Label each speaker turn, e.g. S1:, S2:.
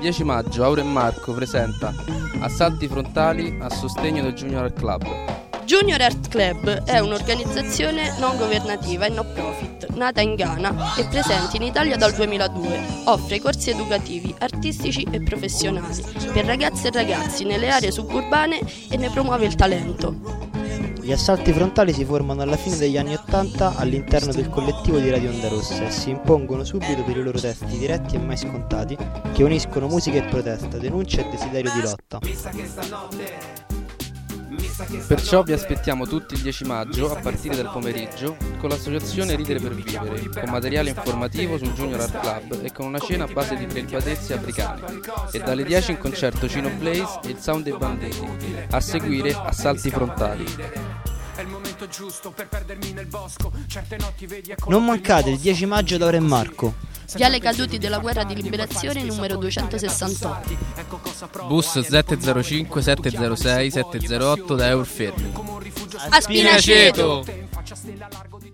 S1: 10 maggio Aure e Marco presenta Assalti frontali a sostegno del Junior Art Club.
S2: Junior Art Club è un'organizzazione non governativa e no profit, nata in Ghana e presente in Italia dal 2002. Offre corsi educativi, artistici e professionali per ragazze e ragazzi nelle aree suburbane e ne promuove il talento.
S3: Gli assalti frontali si formano alla fine degli anni '80 all'interno del collettivo di Radio Onda Rossa e si impongono subito per i loro testi diretti e mai scontati che uniscono musica e protesta, denuncia e desiderio di lotta.
S1: Perciò vi aspettiamo tutti il 10 maggio a partire dal pomeriggio con l'associazione Ridere per Vivere, con materiale informativo sul Junior Art Club e con una cena a base di prelibatezze africane, e dalle 10 in concerto Cino Blaze e il Sound dei Banditi. A seguire Assalti frontali.
S3: Non mancate il 10 maggio da Aure e Marco.
S2: Viale Caduti della Guerra di Liberazione numero 268.
S1: Bus 705, 706, 708 da Eurfermi.
S2: A Spinaceto!